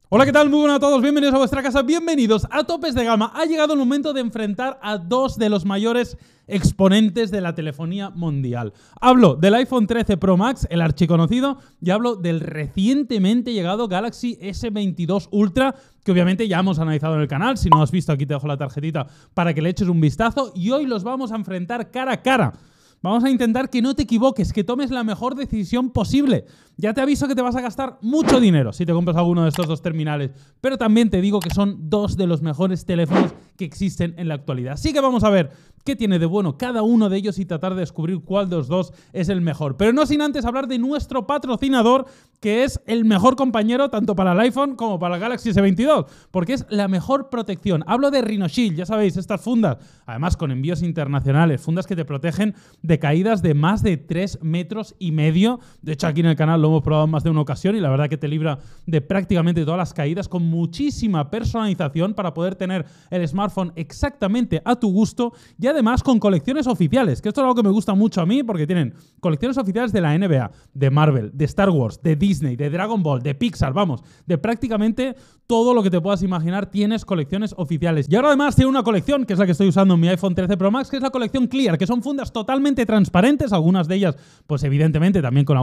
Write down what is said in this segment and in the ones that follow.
Hola, ¿qué tal? Muy buenas a todos, bienvenidos a vuestra casa, bienvenidos a Topes de Gama. Ha llegado el momento de enfrentar a dos de los mayores exponentes de la telefonía mundial. Hablo del iPhone 13 Pro Max, el archiconocido, y hablo del recientemente llegado Galaxy S22 Ultra, que obviamente ya hemos analizado en el canal. Si no lo has visto, aquí te dejo la tarjetita para que le eches un vistazo, y hoy los vamos a enfrentar cara a cara. Vamos a intentar que no te equivoques, que tomes la mejor decisión posible. Ya te aviso que te vas a gastar mucho dinero si te compras alguno de estos dos terminales, pero también te digo que son dos de los mejores teléfonos que existen en la actualidad. Así que vamos a ver qué tiene de bueno cada uno de ellos y tratar de descubrir cuál de los dos es el mejor. Pero no sin antes hablar de nuestro patrocinador, que es el mejor compañero tanto para el iPhone como para el Galaxy S22, porque es la mejor protección. Hablo de Rhinoshield, ya sabéis, estas fundas, además con envíos internacionales, fundas que te protegen de caídas de más de 3,5 metros. De hecho, aquí en el canal lo hemos probado en más de una ocasión y la verdad que te libra de prácticamente todas las caídas, con muchísima personalización para poder tener el smartphone exactamente a tu gusto, y además con colecciones oficiales, que esto es algo que me gusta mucho a mí, porque tienen colecciones oficiales de la NBA, de Marvel, de Star Wars, de Disney, de Dragon Ball, de Pixar, vamos, de prácticamente todo lo que te puedas imaginar tienes colecciones oficiales. Y ahora además tiene una colección, que es la que estoy usando en mi iPhone 13 Pro Max, que es la colección Clear, que son fundas totalmente transparentes, algunas de ellas, pues evidentemente también con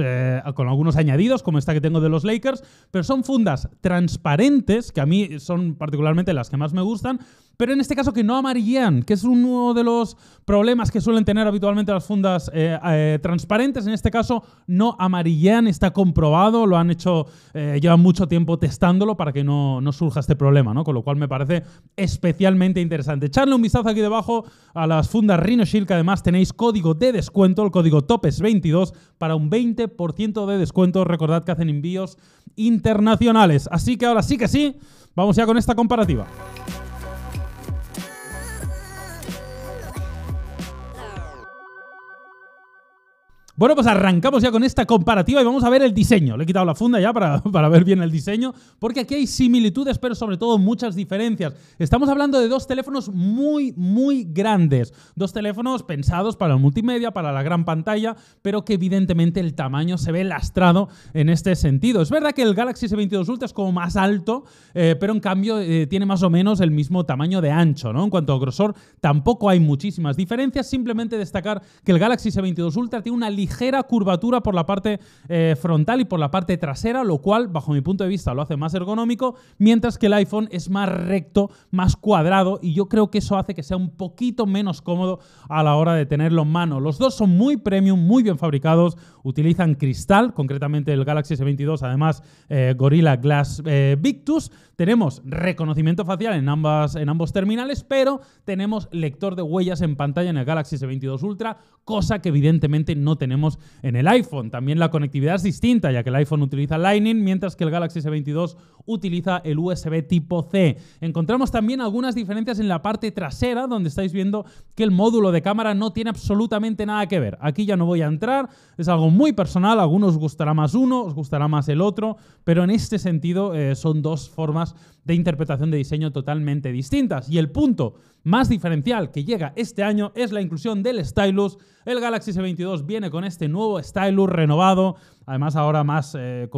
algunos añadidos, como esta que tengo de los Lakers, pero son fundas transparentes, que a mí son particularmente las que más me gustan, pero en este caso que no amarillean, que es uno de los problemas que suelen tener habitualmente las fundas transparentes. En este caso no amarillean, está comprobado, lo han hecho, llevan mucho tiempo testándolo para que no surja este problema, ¿no? Con lo cual me parece especialmente interesante. Echarle un vistazo aquí debajo a las fundas Rhinoshield, que además tenéis código de descuento, el código TOPES22, para un 20% de descuento. Recordad que hacen envíos internacionales. Así que ahora sí que sí, vamos ya con esta comparativa. Bueno, pues arrancamos ya con esta comparativa y vamos a ver el diseño. Le he quitado la funda ya para ver bien el diseño, porque aquí hay similitudes, pero sobre todo muchas diferencias. Estamos hablando de dos teléfonos muy grandes. Dos teléfonos pensados para el multimedia, para la gran pantalla, pero que evidentemente el tamaño se ve lastrado en este sentido. Es verdad que el Galaxy S22 Ultra es como más alto, pero en cambio tiene más o menos el mismo tamaño de ancho, ¿no? En cuanto a grosor, tampoco hay muchísimas diferencias. Simplemente destacar que el Galaxy S22 Ultra tiene una ligera curvatura por la parte frontal y por la parte trasera, lo cual, bajo mi punto de vista, lo hace más ergonómico, mientras que el iPhone es más recto, más cuadrado, y yo creo que eso hace que sea un poquito menos cómodo a la hora de tenerlo en mano. Los dos son muy premium, muy bien fabricados, utilizan cristal, concretamente el Galaxy S22, además Gorilla Glass Victus. Tenemos reconocimiento facial en ambos terminales, pero tenemos lector de huellas en pantalla en el Galaxy S22 Ultra, cosa que evidentemente no tenemos en el iPhone. También la conectividad es distinta, ya que el iPhone utiliza Lightning, mientras que el Galaxy S22 utiliza el USB tipo C. Encontramos también algunas diferencias en la parte trasera, donde estáis viendo que el módulo de cámara no tiene absolutamente nada que ver. Aquí ya no voy a entrar, es algo muy personal, a algunos os gustará más uno, os gustará más el otro, pero en este sentido son dos formas de interpretación de diseño totalmente distintas. Y el punto más diferencial que llega este año es la inclusión del stylus. El Galaxy S22 viene con este nuevo stylus renovado, además ahora más con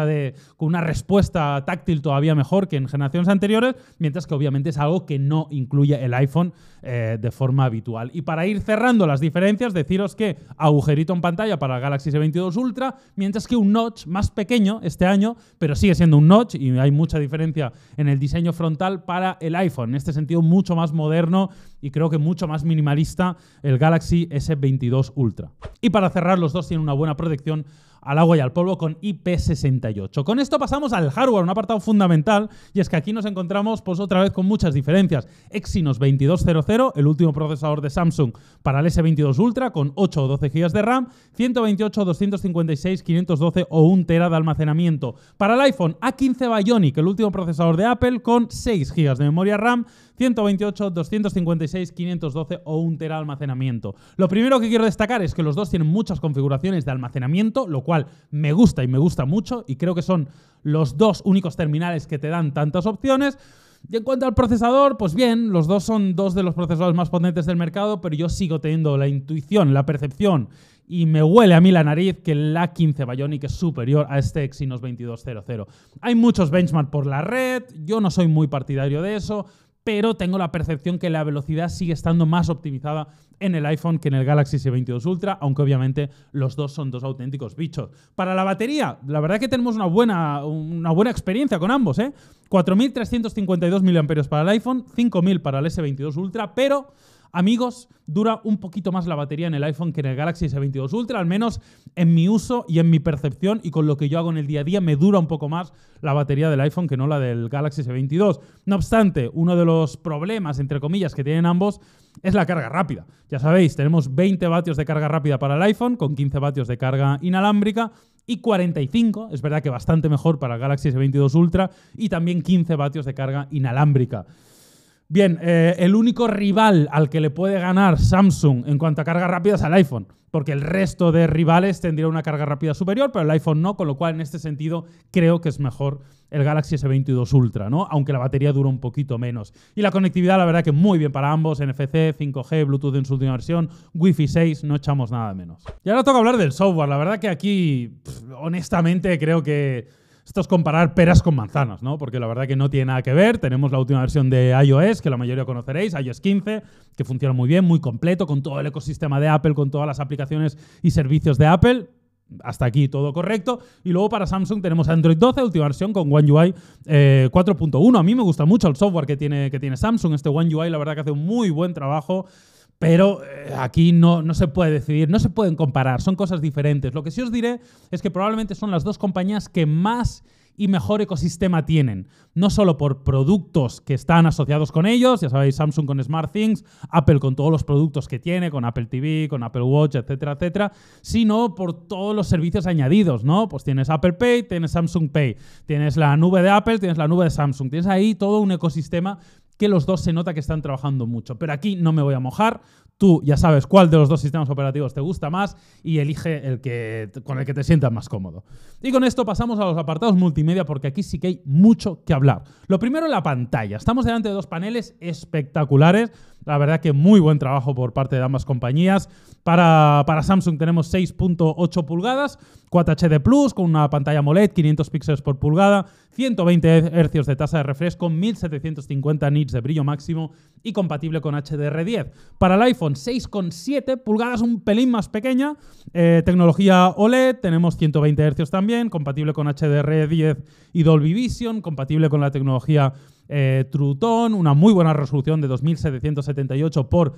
una respuesta táctil todavía mejor que en generaciones anteriores, mientras que obviamente es algo que no incluye el iPhone de forma habitual. Y para ir cerrando las diferencias, deciros que agujerito en pantalla para el Galaxy S22 Ultra, mientras que un notch más pequeño este año, pero sigue siendo un notch y hay mucha diferencia en el diseño frontal para el iPhone. En este sentido, mucho más moderno y creo que mucho más minimalista el Galaxy S22 Ultra. Y para cerrar, los dos tienen una buena protección al agua y al polvo con IP68. Con esto pasamos al hardware, un apartado fundamental, y es que aquí nos encontramos pues otra vez con muchas diferencias. Exynos 2200, el último procesador de Samsung para el S22 Ultra, con 8 o 12 GB de RAM, 128, 256, 512 o 1 TB de almacenamiento. Para el iPhone A15 Bionic, el último procesador de Apple, con 6 GB de memoria RAM, 128, 256, 512 o 1 TB de almacenamiento. Lo primero que quiero destacar es que los dos tienen muchas configuraciones de almacenamiento, lo cual me gusta y me gusta mucho, y creo que son los dos únicos terminales que te dan tantas opciones. Y en cuanto al procesador, pues bien, los dos son dos de los procesadores más potentes del mercado, pero yo sigo teniendo la intuición, la percepción y me huele a mí la nariz que el A15 Bionic es superior a este Exynos 2200. Hay muchos benchmarks por la red, yo no soy muy partidario de eso, pero tengo la percepción que la velocidad sigue estando más optimizada en el iPhone que en el Galaxy S22 Ultra, aunque obviamente los dos son dos auténticos bichos. Para la batería, la verdad que tenemos una buena experiencia con ambos, ¿eh? 4.352 mAh para el iPhone, 5.000 para el S22 Ultra, pero amigos, dura un poquito más la batería en el iPhone que en el Galaxy S22 Ultra, al menos en mi uso y en mi percepción y con lo que yo hago en el día a día, me dura un poco más la batería del iPhone que no la del Galaxy S22. No obstante, uno de los problemas, entre comillas, que tienen ambos es la carga rápida. Ya sabéis, tenemos 20 vatios de carga rápida para el iPhone, con 15 vatios de carga inalámbrica, y 45, es verdad que bastante mejor para el Galaxy S22 Ultra, y también 15 vatios de carga inalámbrica. Bien, el único rival al que le puede ganar Samsung en cuanto a carga rápida es al iPhone, porque el resto de rivales tendría una carga rápida superior, pero el iPhone no, con lo cual en este sentido creo que es mejor el Galaxy S22 Ultra, ¿no? Aunque la batería dura un poquito menos. Y la conectividad, la verdad que muy bien para ambos, NFC, 5G, Bluetooth en su última versión, Wi-Fi 6, no echamos nada de menos. Y ahora toca hablar del software, la verdad que aquí, honestamente, creo que esto es comparar peras con manzanas, ¿no? Porque la verdad que no tiene nada que ver. Tenemos la última versión de iOS, que la mayoría conoceréis, iOS 15, que funciona muy bien, muy completo, con todo el ecosistema de Apple, con todas las aplicaciones y servicios de Apple. Hasta aquí todo correcto. Y luego para Samsung tenemos Android 12, última versión con One UI 4.1. A mí me gusta mucho el software que tiene Samsung. Este One UI la verdad que hace un muy buen trabajo. Pero aquí no se puede decidir, no se pueden comparar, son cosas diferentes. Lo que sí os diré es que probablemente son las dos compañías que más y mejor ecosistema tienen. No solo por productos que están asociados con ellos, ya sabéis, Samsung con SmartThings, Apple con todos los productos que tiene, con Apple TV, con Apple Watch, etcétera, etcétera, sino por todos los servicios añadidos, ¿no? Pues tienes Apple Pay, tienes Samsung Pay, tienes la nube de Apple, tienes la nube de Samsung, tienes ahí todo un ecosistema que los dos se nota que están trabajando mucho. Pero aquí no me voy a mojar. Tú ya sabes cuál de los dos sistemas operativos te gusta más y elige con el que te sientas más cómodo. Y con esto pasamos a los apartados multimedia porque aquí sí que hay mucho que hablar. Lo primero, la pantalla. Estamos delante de dos paneles espectaculares. La verdad que muy buen trabajo por parte de ambas compañías. Para Samsung tenemos 6.8 pulgadas, Quad HD Plus con una pantalla AMOLED, 500 píxeles por pulgada, 120 Hz de tasa de refresco, 1750 nits de brillo máximo y compatible con HDR10. Para el iPhone, 6,7 pulgadas, un pelín más pequeña, tecnología OLED, tenemos 120 Hz también, compatible con HDR10 y Dolby Vision, compatible con la tecnología True Tone, una muy buena resolución de 2778 por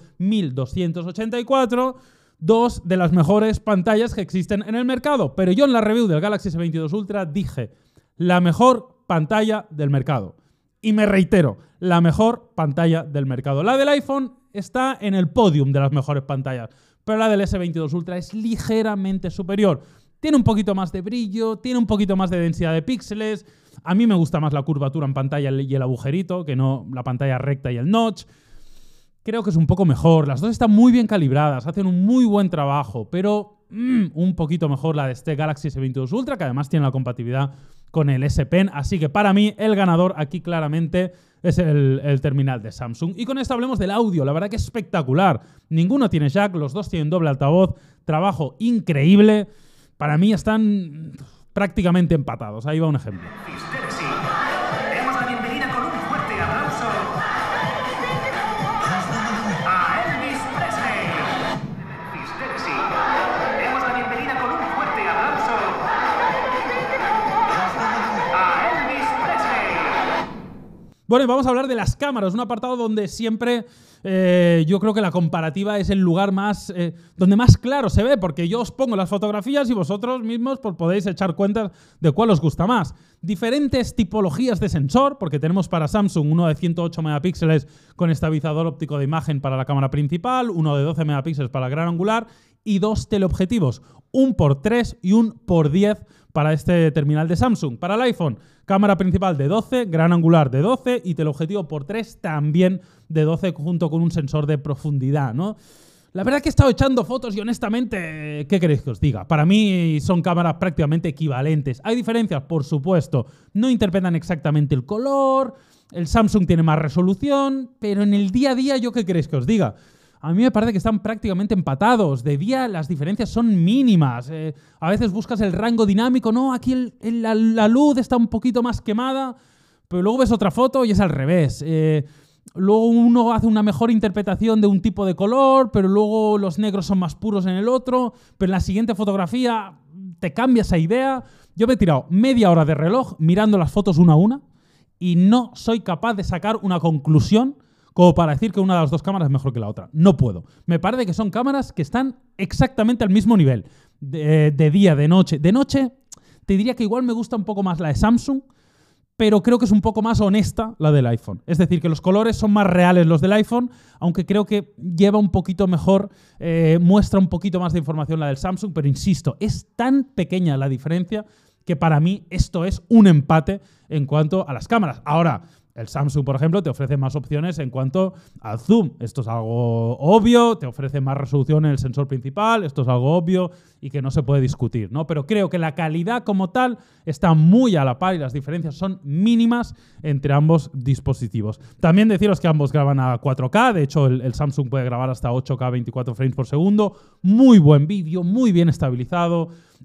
1284, dos de las mejores pantallas que existen en el mercado. Pero yo en la review del Galaxy S22 Ultra dije, la mejor pantalla del mercado. Y me reitero, la mejor pantalla del mercado. La del iPhone está en el podium de las mejores pantallas, pero la del S22 Ultra es ligeramente superior. Tiene un poquito más de brillo, tiene un poquito más de densidad de píxeles. A mí me gusta más la curvatura en pantalla y el agujerito, que no la pantalla recta y el notch. Creo que es un poco mejor. Las dos están muy bien calibradas, hacen un muy buen trabajo, pero un poquito mejor la de este Galaxy S22 Ultra, que además tiene la compatibilidad con el S Pen. Así que para mí el ganador aquí claramente es el terminal de Samsung. Y con esto hablemos del audio. La verdad que es espectacular. Ninguno tiene jack, los dos tienen doble altavoz. Trabajo increíble. Para mí están prácticamente empatados. Ahí va un ejemplo. Demos la bienvenida con un fuerte aplauso a Elvis Presley. Demos la bienvenida con un fuerte aplauso a Elvis Presley. Bueno, y vamos a hablar de las cámaras, un apartado donde siempre yo creo que la comparativa es el lugar más donde más claro se ve, porque yo os pongo las fotografías y vosotros mismos pues, podéis echar cuentas de cuál os gusta más. Diferentes tipologías de sensor, porque tenemos para Samsung uno de 108 megapíxeles con estabilizador óptico de imagen para la cámara principal, uno de 12 megapíxeles para la gran angular y dos teleobjetivos, un por 3 y un por 10 para este terminal de Samsung. Para el iPhone, cámara principal de 12, gran angular de 12 y teleobjetivo por 3 también de 12 junto con un sensor de profundidad, ¿no? La verdad que he estado echando fotos y honestamente, ¿qué queréis que os diga? Para mí son cámaras prácticamente equivalentes. ¿Hay diferencias? Por supuesto. No interpretan exactamente el color, el Samsung tiene más resolución, pero en el día a día, ¿yo qué queréis que os diga? a mí me parece que están prácticamente empatados. De día las diferencias son mínimas. A veces buscas el rango dinámico, no, aquí la luz está un poquito más quemada, pero luego ves otra foto y es al revés. Luego uno hace una mejor interpretación de un tipo de color, pero luego los negros son más puros en el otro, pero en la siguiente fotografía te cambia esa idea. Yo me he tirado media hora de reloj mirando las fotos una a una y no soy capaz de sacar una conclusión como para decir que una de las dos cámaras es mejor que la otra. No puedo. Me parece que son cámaras que están exactamente al mismo nivel. De día, de noche. De noche te diría que igual me gusta un poco más la de Samsung, pero creo que es un poco más honesta la del iPhone. Es decir, que los colores son más reales los del iPhone, aunque creo que lleva un poquito mejor, muestra un poquito más de información la del Samsung, pero insisto, es tan pequeña la diferencia que para mí esto es un empate en cuanto a las cámaras. Ahora, el Samsung, por ejemplo, te ofrece más opciones en cuanto al zoom. Esto es algo obvio, te ofrece más resolución en el sensor principal, esto es algo obvio y que no se puede discutir, ¿no? Pero creo que la calidad como tal está muy a la par y las diferencias son mínimas entre ambos dispositivos. También deciros que ambos graban a 4K, de hecho el Samsung puede grabar hasta 8K 24 frames por segundo, muy buen vídeo, muy bien estabilizado.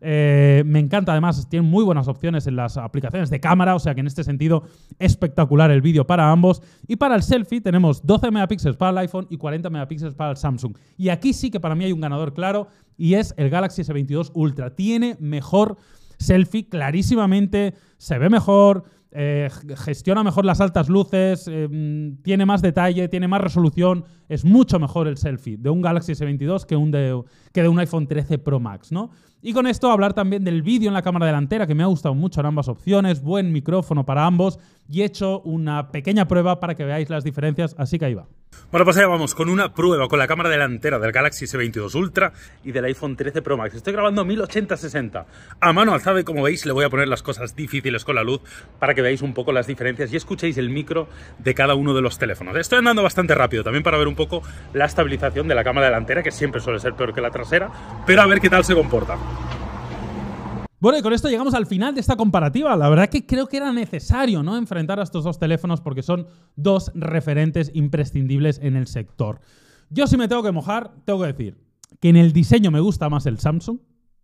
Me encanta, además, tienen muy buenas opciones en las aplicaciones de cámara, o sea que en este sentido espectacular el vídeo para ambos. Y para el selfie tenemos 12 megapíxeles para el iPhone y 40 megapíxeles para el Samsung. Y aquí sí que para mí hay un ganador claro y es el Galaxy S22 Ultra. Tiene mejor selfie, clarísimamente, se ve mejor, gestiona mejor las altas luces, tiene más detalle, tiene más resolución, es mucho mejor el selfie de un Galaxy S22 que de un iPhone 13 Pro Max, ¿no? Y con esto hablar también del vídeo en la cámara delantera, que me ha gustado mucho en ambas opciones, buen micrófono para ambos, y he hecho una pequeña prueba para que veáis las diferencias, así que ahí va. Bueno, pues allá vamos, con una prueba con la cámara delantera del Galaxy S22 Ultra y del iPhone 13 Pro Max. Estoy grabando 1080-60 a mano alzada y como veis le voy a poner las cosas difíciles con la luz para que veáis un poco las diferencias y escuchéis el micro de cada uno de los teléfonos. Estoy andando bastante rápido también para ver un poco la estabilización de la cámara delantera, que siempre suele ser peor que la trasera, pero a ver qué tal se comporta. Bueno, y con esto llegamos al final de esta comparativa. La verdad que creo que era necesario, ¿no?, enfrentar a estos dos teléfonos porque son dos referentes imprescindibles en el sector. Yo, si me tengo que mojar, tengo que decir que en el diseño me gusta más el Samsung,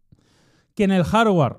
que en el hardware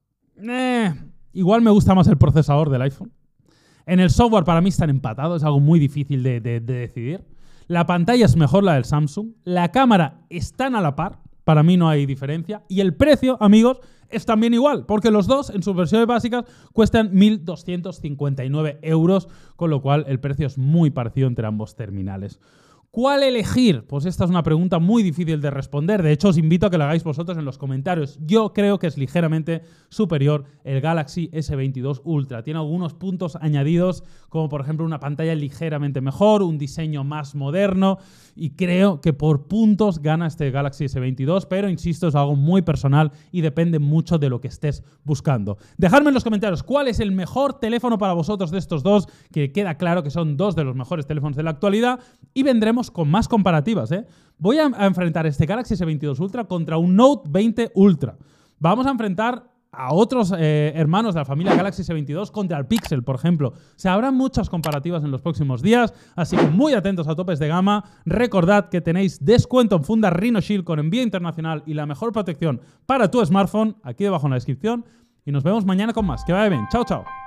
igual me gusta más el procesador del iPhone. En el software para mí están empatados, es algo muy difícil de decidir. La pantalla es mejor la del Samsung, la cámara están a la par, para mí no hay diferencia, y el precio, amigos, es también igual, porque los dos en sus versiones básicas cuestan 1.259 euros, con lo cual el precio es muy parecido entre ambos terminales. ¿Cuál elegir? Pues esta es una pregunta muy difícil de responder. De hecho, os invito a que la hagáis vosotros en los comentarios. Yo creo que es ligeramente superior el Galaxy S22 Ultra. Tiene algunos puntos añadidos, como por ejemplo una pantalla ligeramente mejor, un diseño más moderno, y creo que por puntos gana este Galaxy S22, pero insisto, es algo muy personal y depende mucho de lo que estés buscando. Dejadme en los comentarios cuál es el mejor teléfono para vosotros de estos dos, que queda claro que son dos de los mejores teléfonos de la actualidad, y vendremos con más comparativas, ¿eh? Voy a enfrentar este Galaxy S22 Ultra contra un Note 20 Ultra. Vamos a enfrentar a otros hermanos de la familia Galaxy S22 contra el Pixel, por ejemplo. O sea, habrá muchas comparativas en los próximos días, así que muy atentos a topes de gama. Recordad que tenéis descuento en fundas Rhinoshield con envío internacional y la mejor protección para tu smartphone aquí debajo en la descripción. Y nos vemos mañana con más. Que vaya bien. Chao, chao.